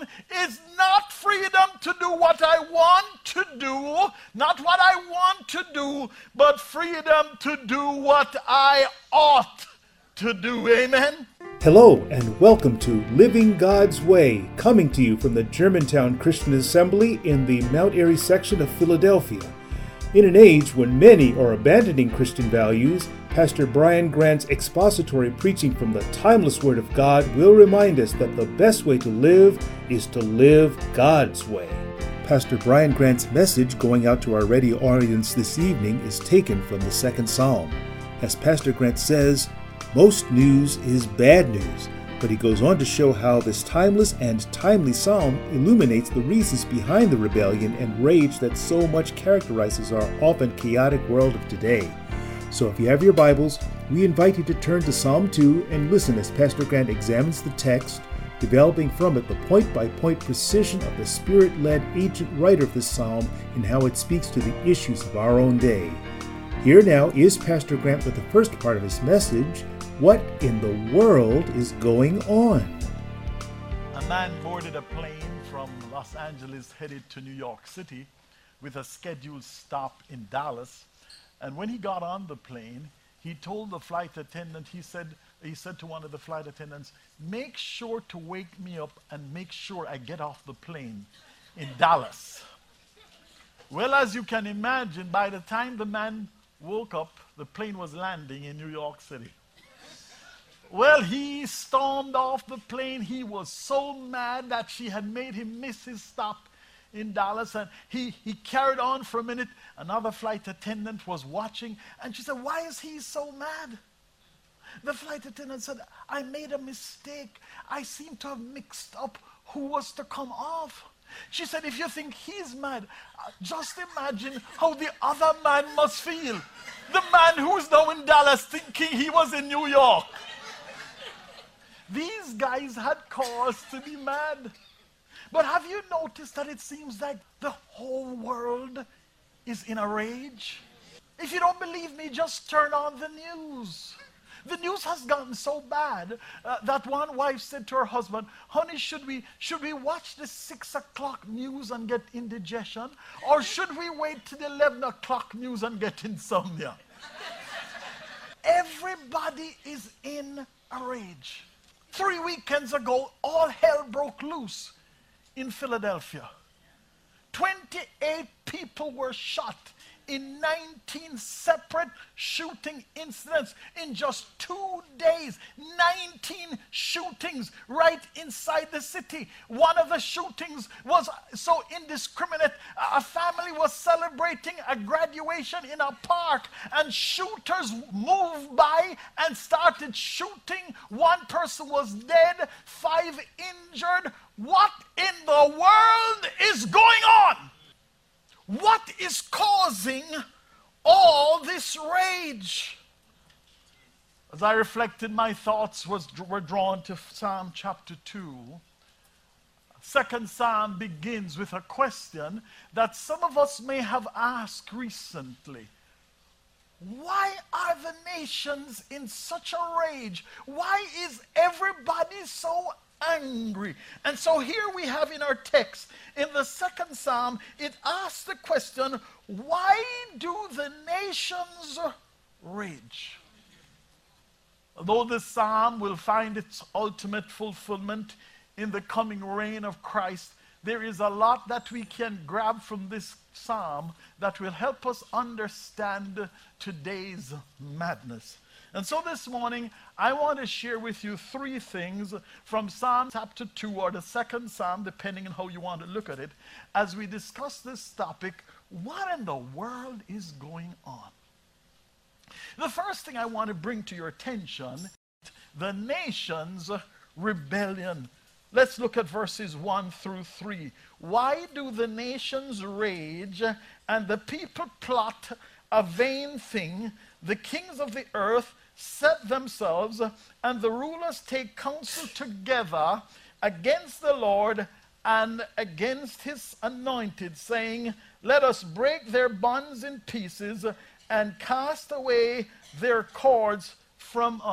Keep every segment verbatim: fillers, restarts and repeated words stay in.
is not freedom to do what I want to do, not what I want to do, but freedom to do what I ought to do. Amen? Hello and welcome to Living God's Way, coming to you from the Germantown Christian Assembly in the Mount Airy section of Philadelphia. In an age when many are abandoning Christian values, Pastor Brian Grant's expository preaching from the timeless Word of God will remind us that the best way to live is to live God's way. Pastor Brian Grant's message going out to our radio audience this evening is taken from the second Psalm. As Pastor Grant says, most news is bad news, but he goes on to show how this timeless and timely psalm illuminates the reasons behind the rebellion and rage that so much characterizes our often chaotic world of today. So if you have your Bibles, we invite you to turn to Psalm two and listen as Pastor Grant examines the text, developing from it the point-by-point precision of the Spirit-led ancient writer of this psalm and how it speaks to the issues of our own day. Here now is Pastor Grant with the first part of his message, What in the World is Going On? A man boarded a plane from Los Angeles headed to New York City with a scheduled stop in Dallas. And when he got on the plane, he told the flight attendant, he said, he said to one of the flight attendants, make sure to wake me up and make sure I get off the plane in Dallas. Well, as you can imagine, by the time the man woke up, the plane was landing in New York City. Well, he stormed off the plane. He was so mad that she had made him miss his stop in Dallas, and he, he carried on for a minute. Another flight attendant was watching, and she said, why is he so mad? The flight attendant said, I made a mistake. I seem to have mixed up who was to come off. She said, if you think he's mad, just imagine how the other man must feel. The man who's now in Dallas thinking he was in New York. These guys had cause to be mad. But have you noticed that it seems like the whole world is in a rage? If you don't believe me, just turn on the news. The news has gotten so bad uh, that one wife said to her husband, honey, should we, should we watch the six o'clock news and get indigestion? Or should we wait till the eleven o'clock news and get insomnia? Everybody is in a rage. Three weekends ago, all hell broke loose in Philadelphia. twenty-eight people were shot in nineteen separate shooting incidents in just two days. nineteen shootings right inside the city. One of the shootings was so indiscriminate. A family was celebrating a graduation in a park, and shooters moved by and started shooting. One person was dead, five injured. What in the world is going on? What is causing all this rage? As I reflected, my thoughts was, were drawn to Psalm chapter two. Second Psalm begins with a question that some of us may have asked recently. Why are the nations in such a rage? Why is everybody so angry? And so here we have in our text, in the second Psalm, it asks the question, why do the nations rage? Although this psalm will find its ultimate fulfillment in the coming reign of Christ, there is a lot that we can grab from this psalm that will help us understand today's madness. And so this morning, I want to share with you three things from Psalm chapter two, or the second Psalm, depending on how you want to look at it, as we discuss this topic, what in the world is going on? The first thing I want to bring to your attention, the nation's rebellion. Let's look at verses one through three. Why do the nations rage and the people plot a vain thing? The kings of the earth set themselves, and the rulers take counsel together against the Lord and against his anointed, saying, let us break their bonds in pieces and cast away their cords from us.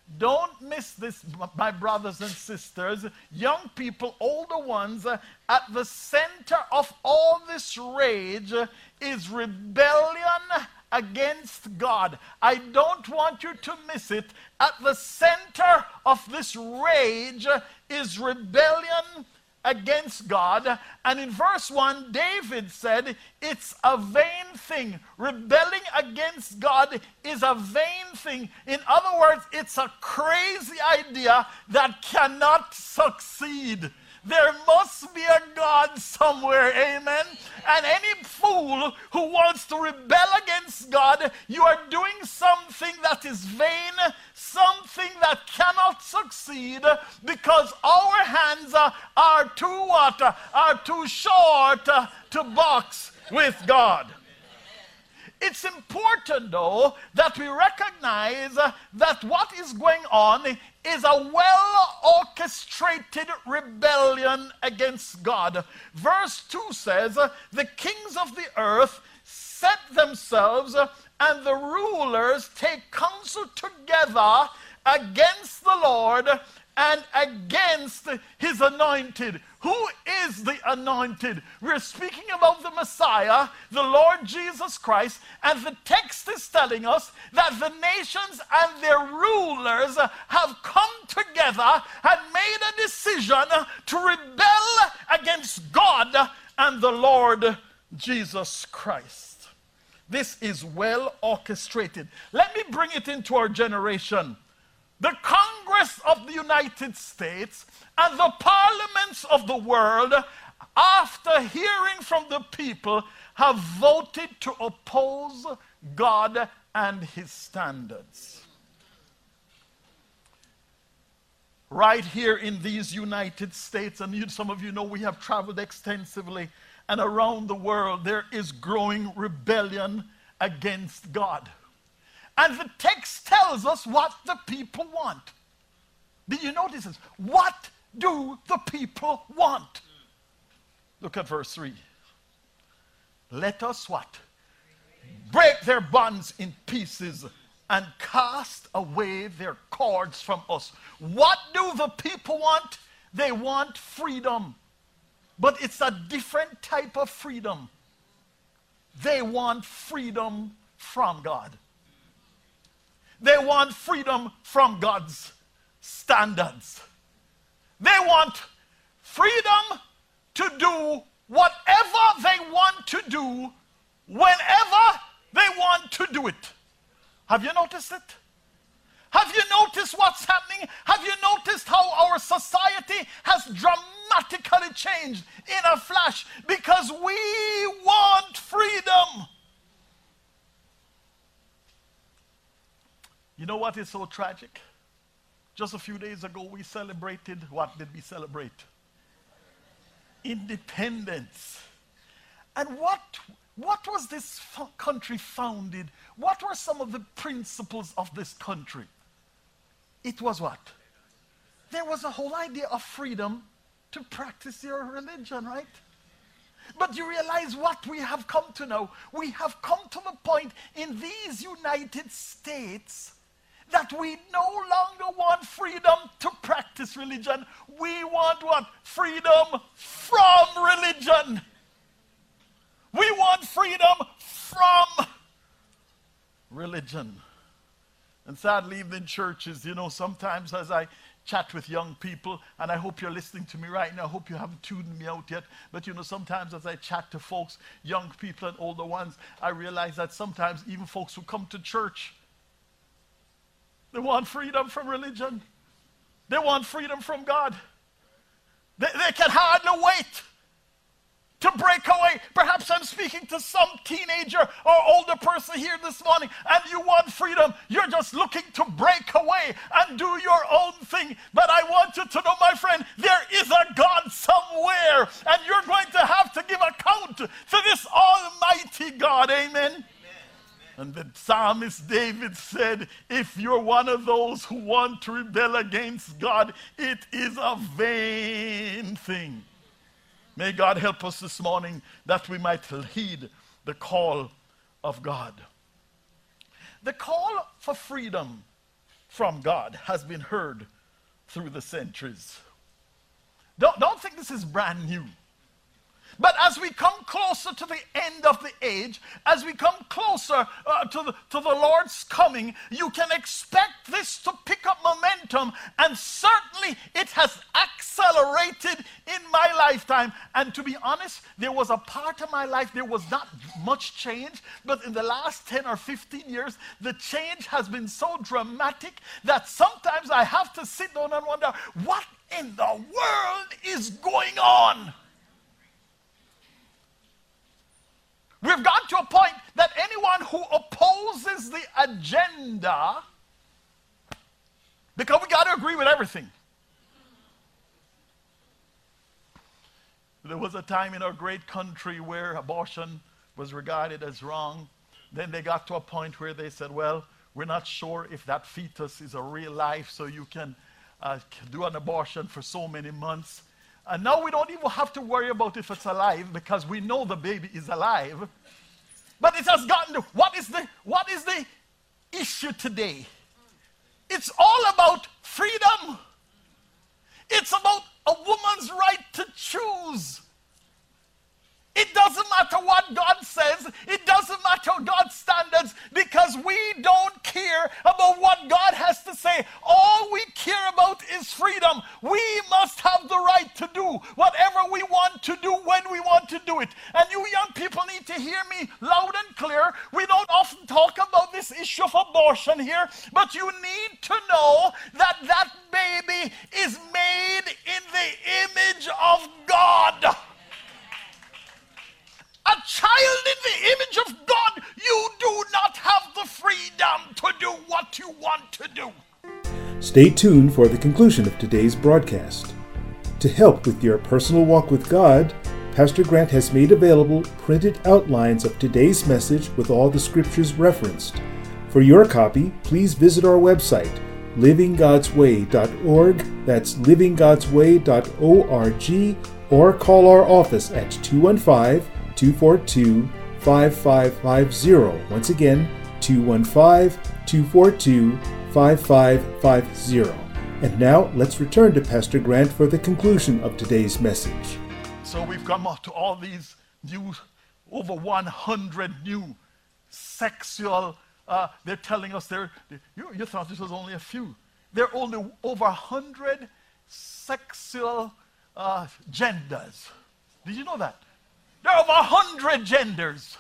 Don't miss this, my brothers and sisters. Young people, older ones, uh, at the center of all this rage uh, is rebellion against God. I don't want you to miss it. At the center of this rage uh, is rebellion against God. And in verse one, David said, it's a vain thing. Rebelling against God is a vain thing. In other words, it's a crazy idea that cannot succeed. There must be a God somewhere, amen? And any fool who wants to rebel against God, you are doing something that is vain, something that cannot succeed, because our hands uh, are too what? Uh, are too short uh, to box with God. It's important, though, that we recognize uh, that what is going on is a well-orchestrated rebellion against God. Verse two says, uh, the kings of the earth set themselves, uh, and the rulers take counsel together against the Lord and against his anointed. Who is the anointed? We're speaking about the Messiah, the Lord Jesus Christ, and the text is telling us that the nations and their rulers have come together and made a decision to rebel against God and the Lord Jesus Christ. This is well orchestrated. Let me bring it into our generation. The Congress of the United States and the parliaments of the world, after hearing from the people, have voted to oppose God and his standards. Right here in these United States, and you, some of you know we have traveled extensively, and around the world there is growing rebellion against God. And the text tells us what the people want. Do you notice this? What do the people want? Look at verse three. Let us what? Break their bonds in pieces and cast away their cords from us. What do the people want? They want freedom. But it's a different type of freedom. They want freedom from God. They want freedom from God's standards. They want freedom to do whatever they want to do, whenever they want to do it. Have you noticed it? Have you noticed what's happening? Have you noticed how our society has dramatically changed in a flash? Because we want freedom. You know what is so tragic? Just a few days ago, we celebrated, what did we celebrate? Independence. And what, what was this f- country founded? What were some of the principles of this country? It was what? There was a whole idea of freedom to practice your religion, right? But you realize what we have come to know? We have come to the point in these United States that we no longer want freedom to practice religion. We want what? Freedom from religion. We want freedom from religion. And sadly, even in churches, you know, sometimes as I chat with young people, and I hope you're listening to me right now, I hope you haven't tuned me out yet, but you know, sometimes as I chat to folks, young people and older ones, I realize that sometimes even folks who come to church, they want freedom from religion. They want freedom from God. They, they can hardly wait to break away. Perhaps I'm speaking to some teenager or older person here this morning, and you want freedom. You're just looking to break away and do your own thing. But I want you to know, my friend, there is a God somewhere, and you're going to have to give account to this almighty God. Amen. And the psalmist David said, if you're one of those who want to rebel against God, it is a vain thing. May God help us this morning that we might heed the call of God. The call for freedom from God has been heard through the centuries. Don't, don't think this is brand new. But as we come closer to the end of the age, as we come closer uh, to, the, to the Lord's coming, you can expect this to pick up momentum, and certainly it has accelerated in my lifetime. And to be honest, there was a part of my life, there was not much change, but in the last ten or fifteen years, the change has been so dramatic that sometimes I have to sit down and wonder, what in the world is going on? We've got to a point that anyone who opposes the agenda, because we got to agree with everything. There was a time in our great country where abortion was regarded as wrong. Then they got to a point where they said, well, we're not sure if that fetus is a real life, so you can uh, do an abortion for so many months. And now we don't even have to worry about if it's alive, because we know the baby is alive. But it has gotten to, what is the, what is the issue today? It's all about freedom. It's about a woman's right to choose. It doesn't matter what God says. It doesn't matter God's standards, because we don't care about what God has to say. All we care about is freedom. We must have the right to do whatever we want to do when we want to do it. And you young people need to hear me loud and clear. We don't often talk about this issue of abortion here, but you need to know that that baby is made in the image of God. A child in the image of God, you do not have the freedom to do what you want to do. Stay tuned for the conclusion of today's broadcast. To help with your personal walk with God, Pastor Grant has made available printed outlines of today's message with all the scriptures referenced. For your copy, please visit our website, living gods way dot org. That's living gods way dot org, or call our office at two one five, two four two, five five five zero. Once again, two one five, two four two, five five five zero. And now let's return to Pastor Grant for the conclusion of today's message. So we've come up to all these new, over one hundred new sexual, uh, they're telling us they're, you, you thought this was only a few. There are only over one hundred sexual uh, genders. Did you know that? There are over one hundred genders.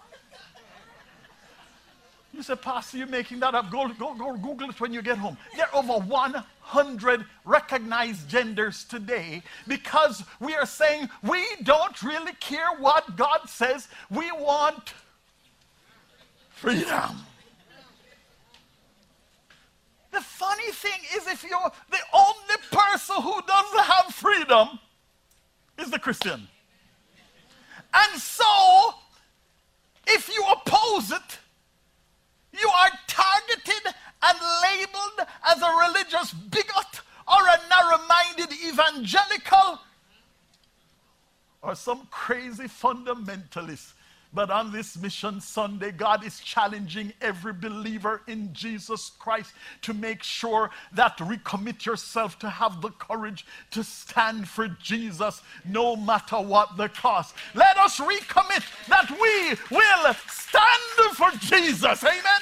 You say, Pastor, you're making that up. Go, go, go Google it when you get home. There are over one hundred recognized genders today, because we are saying we don't really care what God says. We want freedom. The funny thing is, if you're the only person who doesn't have freedom is the Christian. And so, if you oppose it, you are targeted and labeled as a religious bigot or a narrow-minded evangelical or some crazy fundamentalist. But on this Mission Sunday, God is challenging every believer in Jesus Christ to make sure that recommit yourself to have the courage to stand for Jesus no matter what the cost. Let us recommit that we will stand for Jesus. Amen?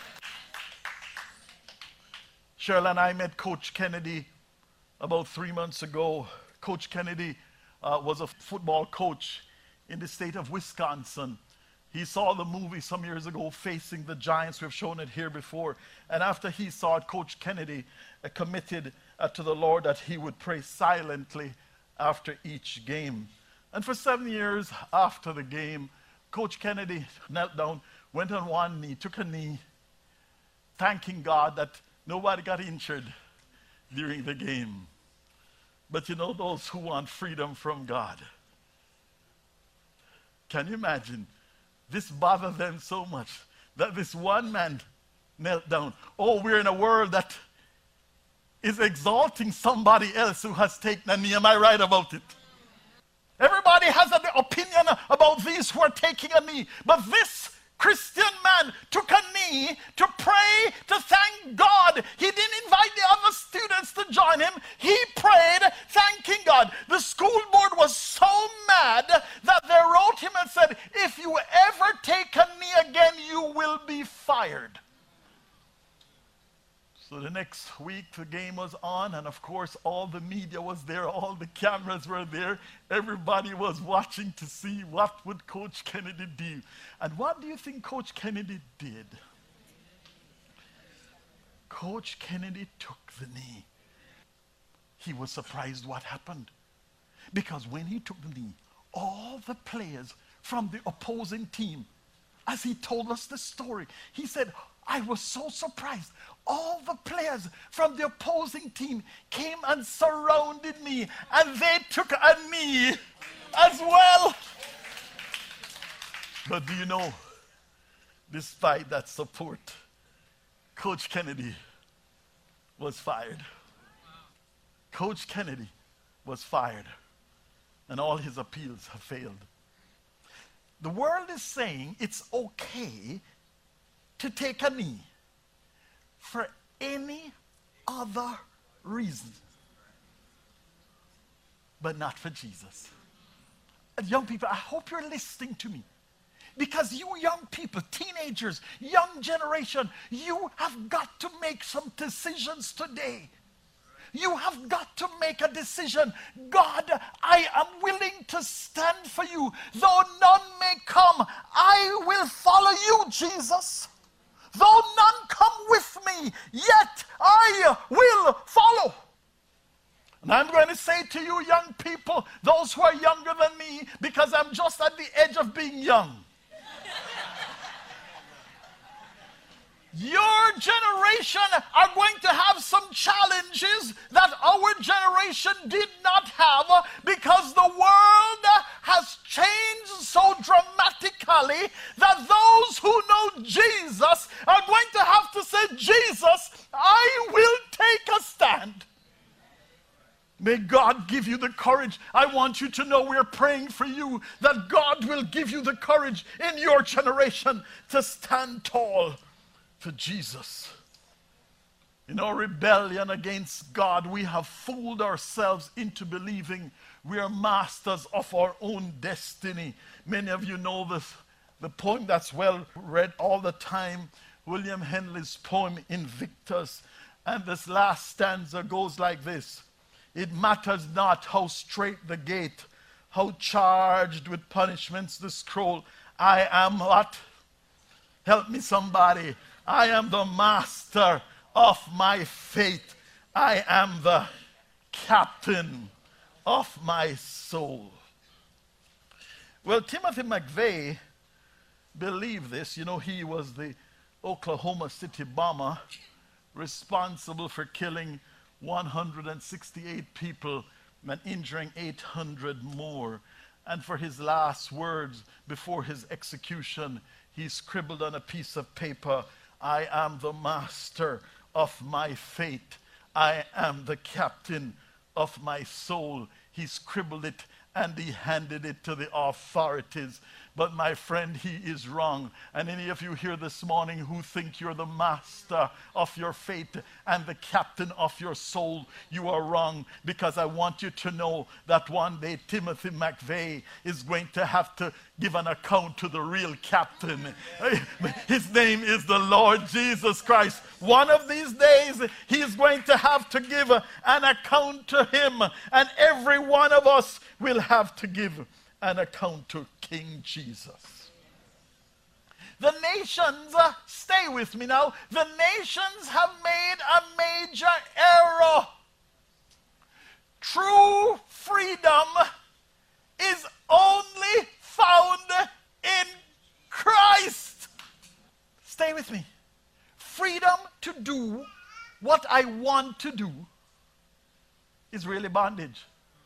Cheryl and I met Coach Kennedy about three months ago. Coach Kennedy uh, was a football coach in the state of Wisconsin. He saw the movie some years ago, Facing the Giants. We've shown it here before. And after he saw it, Coach Kennedy uh, committed uh, to the Lord that he would pray silently after each game. And for seven years after the game, Coach Kennedy knelt down, went on one knee, took a knee, thanking God that nobody got injured during the game. But you know, those who want freedom from God, can you imagine? This bothered them so much that this one man knelt down. Oh, we're in a world that is exalting somebody else who has taken a knee. Am I right about it? Everybody has an opinion about these who are taking a knee. But this Christian man took a knee to pray, to thank God. He didn't invite the other students to join him. He prayed, thanking God. The school board was so mad that they wrote him and said, if you ever take a knee again, you will be fired. So the next week the game was on, and of course all the media was there, all the cameras were there. Everybody was watching to see what would Coach Kennedy do. And what do you think Coach Kennedy did? Coach Kennedy took the knee. He was surprised what happened. Because when he took the knee, all the players from the opposing team, as he told us the story, he said, I was so surprised. All the players from the opposing team came and surrounded me, and they took a knee as well. But do you know, despite that support, Coach Kennedy was fired. Coach Kennedy was fired, and all his appeals have failed. The world is saying it's okay to take a knee for any other reason, but not for Jesus. And young people, I hope you're listening to me, because you young people, teenagers, young generation, you have got to make some decisions today. You have got to make a decision. God, I am willing to stand for you. Though none may come, I will follow you, Jesus. Though none come with me, yet I will follow. And I'm going to say to you young people, those who are younger than me, because I'm just at the edge of being young. Your generation are going to have some challenges that our generation did not have, because the world has changed so dramatically that those who know Jesus are going to have to say, Jesus, I will take a stand. May God give you the courage. I want you to know we're praying for you, that God will give you the courage in your generation to stand tall for Jesus. In our rebellion against God, we have fooled ourselves into believing we are masters of our own destiny. Many of you know this, the poem that's well read all the time, William Henley's poem Invictus. And this last stanza goes like this: it matters not how straight the gate, how charged with punishments the scroll. I am what? Help me somebody. I am the master of my fate. I am the captain of my soul. Well, Timothy McVeigh believed this. You know, he was the Oklahoma City bomber responsible for killing one hundred sixty-eight people and injuring eight hundred more. And for his last words before his execution, he scribbled on a piece of paper, I am the master of my fate. I am the captain of my soul. He scribbled it and he handed it to the authorities. But my friend, he is wrong. And any of you here this morning who think you're the master of your fate and the captain of your soul, you are wrong. Because I want you to know that one day Timothy McVeigh is going to have to give an account to the real captain. His name is the Lord Jesus Christ. One of these days, he is going to have to give an account to him. And every one of us will have to give an account to King Jesus. The nations, uh, stay with me now, the nations have made a major error. True freedom is only found in Christ. Stay with me. Freedom to do what I want to do is really bondage.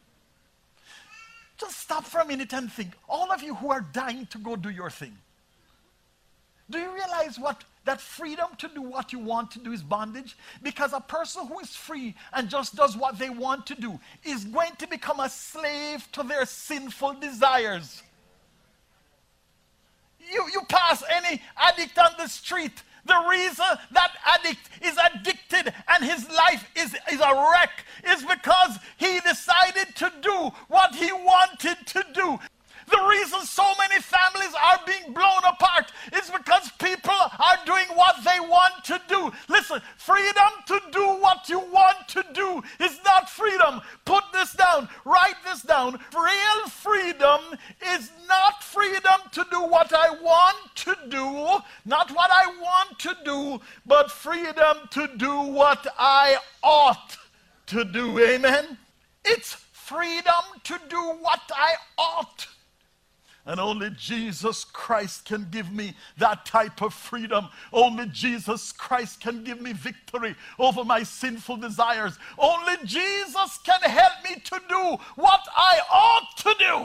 Just stop for a minute and think. All of you who are dying to go do your thing, do you realize what that freedom to do what you want to do is bondage? Because a person who is free and just does what they want to do is going to become a slave to their sinful desires. you, you pass any addict on the street, the reason that addict is addicted and his life is, is a wreck is because he decided to do what he wanted to do. The reason so many families are being blown apart is because people are doing what they want to do. Listen, freedom to do what you want to do is not freedom. Put this down. Write this down. Real freedom is not freedom to do what I want to do, not what I want to do, but freedom to do what I ought to do. Amen? It's freedom to do what I ought. And only Jesus Christ can give me that type of freedom. Only Jesus Christ can give me victory over my sinful desires. Only Jesus can help me to do what I ought to do.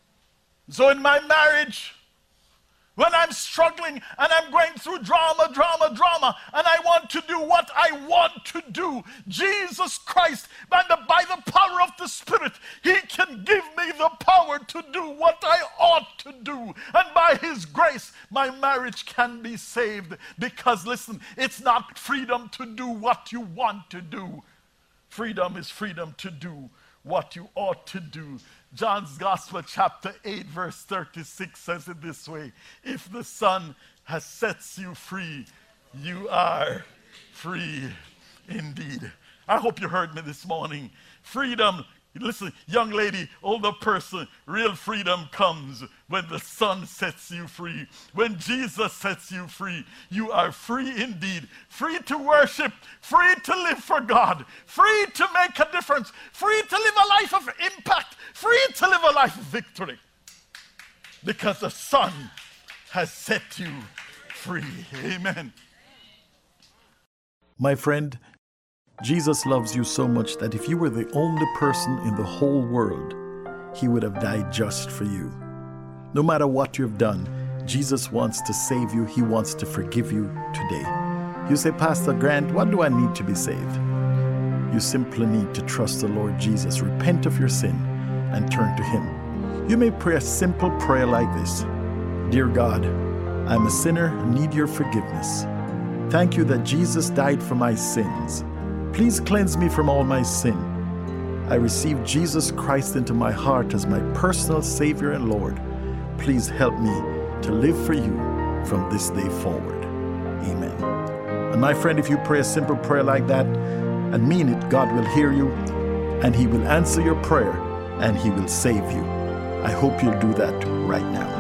So in my marriage, when I'm struggling and I'm going through drama, drama, drama, and I want to do what I want to do, Jesus Christ, by the, by the power of the Spirit, He can give me the power to do what I ought to do. And by His grace, my marriage can be saved. Because, listen, it's not freedom to do what you want to do. Freedom is freedom to do what you ought to do. John's Gospel, chapter eight, verse thirty-six says it this way: if the Son has sets you free, you are free indeed. I hope you heard me this morning. Freedom, listen, young lady, older person, real freedom comes when the Son sets you free. When Jesus sets you free, you are free indeed. Free to worship, free to live for God, free to make a difference, free to live a life of impact, free to live a life of victory. Because the Son has set you free. Amen. My friend, Jesus loves you so much that if you were the only person in the whole world, He would have died just for you. No matter what you've done, Jesus wants to save you. He wants to forgive you today. You say, Pastor Grant, what do I need to be saved? You simply need to trust the Lord Jesus, repent of your sin, and turn to Him. You may pray a simple prayer like this: Dear God, I'm a sinner and need your forgiveness. Thank you that Jesus died for my sins. Please cleanse me from all my sin. I receive Jesus Christ into my heart as my personal Savior and Lord. Please help me to live for you from this day forward. Amen. And my friend, if you pray a simple prayer like that and mean it, God will hear you and He will answer your prayer and He will save you. I hope you'll do that right now.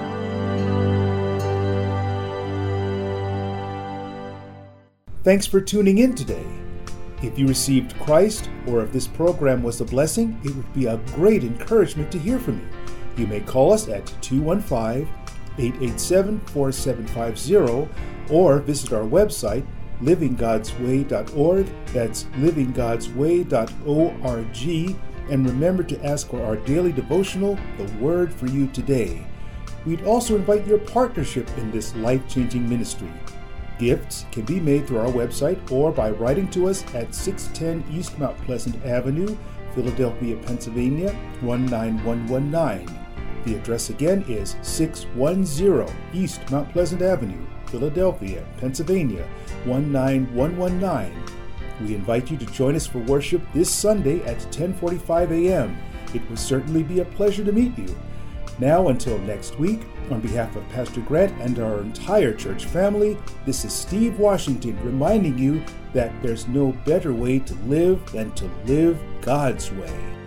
Thanks for tuning in today. If you received Christ, or if this program was a blessing, it would be a great encouragement to hear from you. You may call us at two one five, eight eight seven, four seven five zero or visit our website, living gods way dot org. That's living gods way dot org. And remember to ask for our daily devotional, The Word for You Today. We'd also invite your partnership in this life-changing ministry. Gifts can be made through our website or by writing to us at six ten East Mount Pleasant Avenue, Philadelphia, Pennsylvania, one nine one one nine. The address again is six ten East Mount Pleasant Avenue, Philadelphia, Pennsylvania, one nine one one nine. We invite you to join us for worship this Sunday at ten forty-five a.m. It will certainly be a pleasure to meet you. Now, until next week, on behalf of Pastor Grant and our entire church family, this is Steve Washington reminding you that there's no better way to live than to live God's way.